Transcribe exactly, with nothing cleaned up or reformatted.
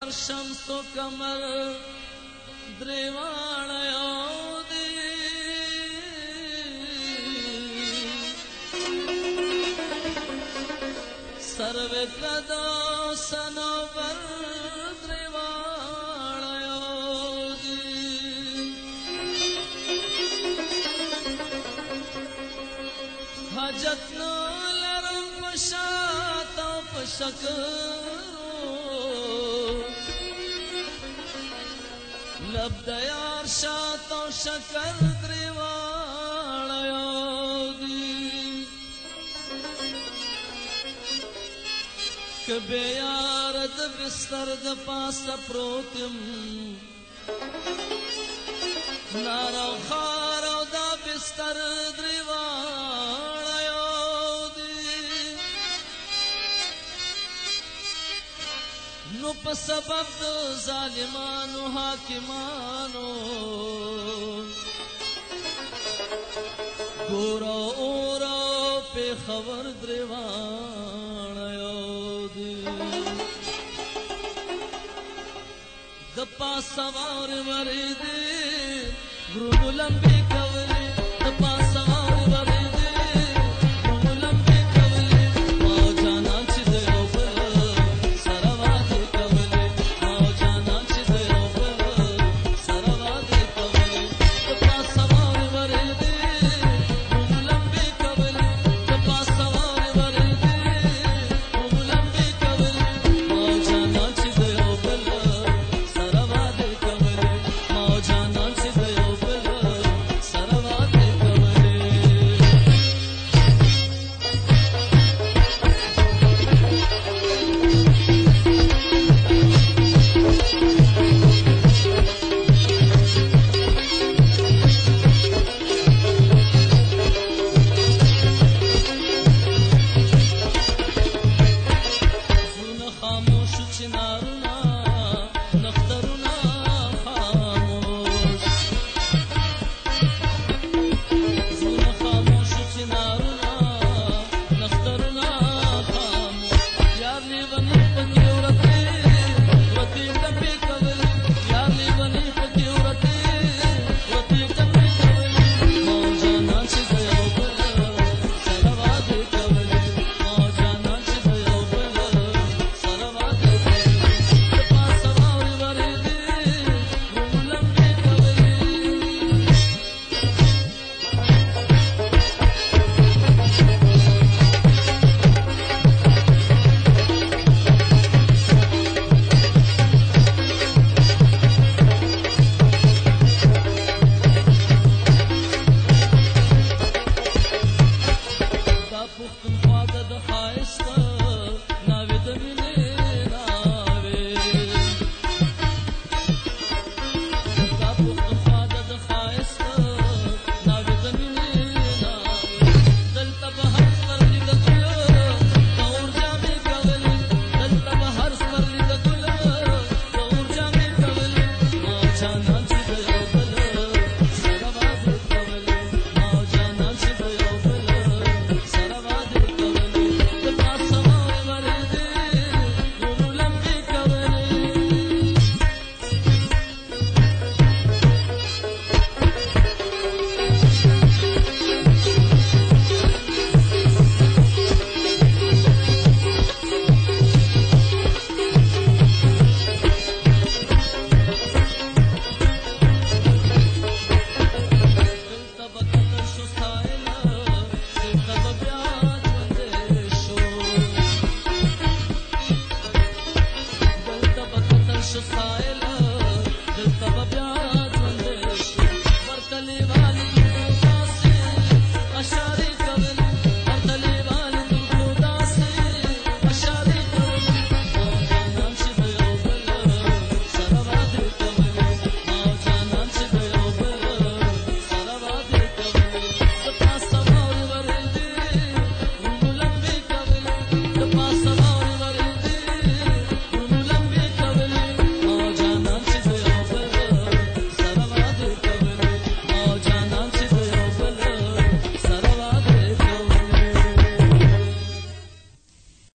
شمس و قمر درواړه یو دي سروې کده صنوبر درواړه یو دي حاجت نو لرم په شات او په شکر لب د یار شات او شکر درواړه یو دي که بې یاره د بستر د پاسه پروت یم نار او خار او دا بستر درواړه یو دي نو په سبب د ظالمانو حاکمانو ګوره اوره پېښور درواړه یو دي د پاسه واورې ورېدې غرونو لمبې کولې د پاسه واورې ورېدې غرونو لمبې کولې ما جانان چې د یو بل سره وعدې کولې ما جانان چې د یو بل سره وعدې کولې د پاسه واورې ورېدې غرونو لمبې کولې د پاسه واورې ورېدې غرونو لمبې کولې ما جانان چې د یو بل سره وعدې کولې ما جانان چې د یو بل سره وعدې کولې زړونه خاموش چنارونه نخترونه خاموش زړونه خاموش چنارونه نخترونه خاموش یار لیونی پکې ورتې ورتې ټپې کولې یار لیونی پکې ورتې ورتې ټپې کولې ما جانان چې د یو بل سره وعدې کولې ما جانان چې د یو بل سره وعدې کولې د پاسه واورې ورېدې غرونو لمبې کولې دا پښتونخوا ده د ښایسته ناوې د مینې ناوې دا پښتونخوا ده د ښایسته ناوې د مینې ناوې دلته به هر سپرلي د ګله د اور جامې کولې دلته به هر سپرلي د ګله د اور جامې کولې ما جانان چې د یو بل سره وعدې کولې ما جانان چې د یو بل سره وعدې کولې د پاسه واورې ورېدې غرونو لمبې کولې دلته به قتل شو ستایله دلته به بیا ژوندی شو دلته به قتل شو ستایله